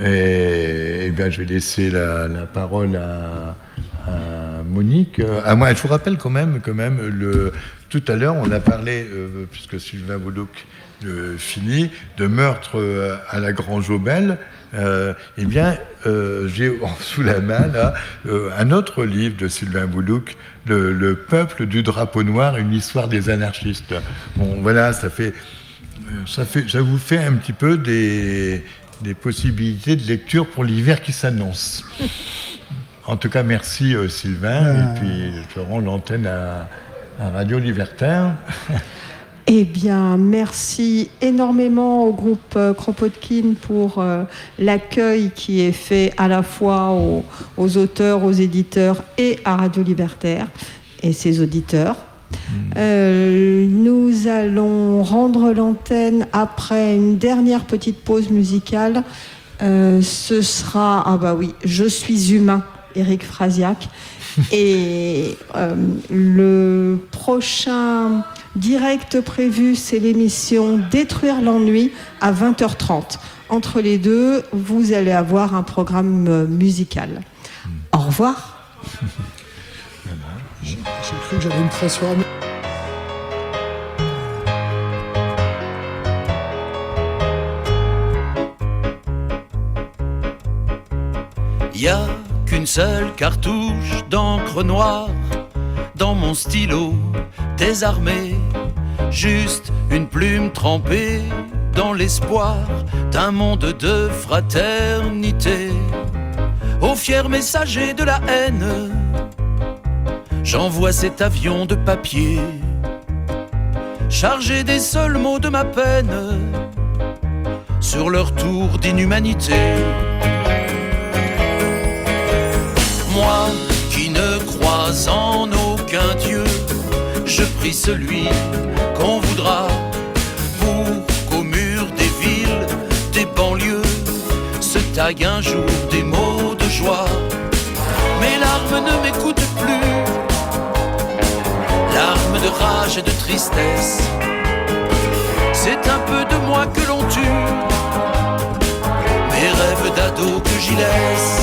Et, et bien, je vais laisser la, la parole à, à Monique. À moi, je vous rappelle quand même, quand même le, tout à l'heure, on a parlé, euh, puisque Sylvain Boulouc euh, finit, de meurtre euh, à la Grange Aubel. Euh, eh bien, euh, j'ai sous la main là euh, un autre livre de Sylvain Boulouc, le, le Peuple du drapeau noir, une histoire des anarchistes. Bon, voilà, ça fait, ça fait, ça vous fait un petit peu des des possibilités de lecture pour l'hiver qui s'annonce. En tout cas, merci euh, Sylvain, euh... et puis je rends l'antenne à, à Radio Libertaire. Eh bien, merci énormément au groupe euh, Kropotkin pour euh, l'accueil qui est fait à la fois aux, aux auteurs, aux éditeurs et à Radio Libertaire et ses auditeurs. Mmh. Euh, nous allons rendre l'antenne après une dernière petite pause musicale. Euh, ce sera, ah bah oui, Je suis humain, Éric Frasiac. Et euh, le prochain direct prévu, c'est l'émission Détruire l'ennui à vingt heures trente. Entre les deux, vous allez avoir un programme musical. Mmh. Au revoir. J'ai, j'ai cru que j'allais me transformer. Y a qu'une seule cartouche d'encre noire dans mon stylo désarmé, juste une plume trempée dans l'espoir d'un monde de fraternité. Aux fiers messagers de la haine, j'envoie cet avion de papier, chargé des seuls mots de ma peine, sur leur tour d'inhumanité. Moi qui ne crois en aucun Dieu, je prie celui qu'on voudra pour qu'au mur des villes, des banlieues, se taguent un jour des mots de joie. Mes larmes ne m'écoutent plus, larmes de rage et de tristesse. C'est un peu de moi que l'on tue, mes rêves d'ado que j'y laisse.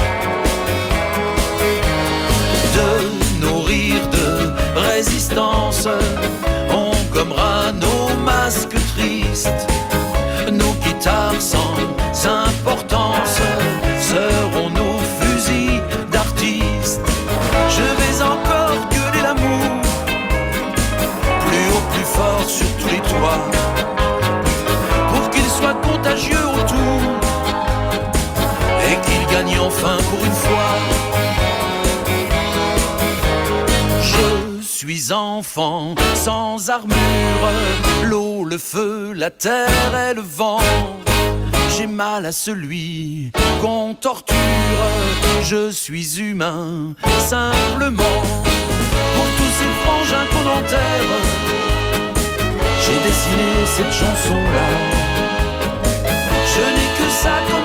De nos rires de résistance, on gommera nos masques tristes. Nos guitares sans importance seront nos fusils d'artistes. Je vais encore gueuler l'amour, plus haut, plus fort sur tous les toits, pour qu'il soit contagieux autour et qu'il gagne enfin pour une fois. Je suis enfant sans armure, l'eau, le feu, la terre et le vent. J'ai mal à celui qu'on torture, je suis humain simplement. Pour tous ces frangins qu'on enterre, j'ai dessiné cette chanson-là. Je n'ai que ça.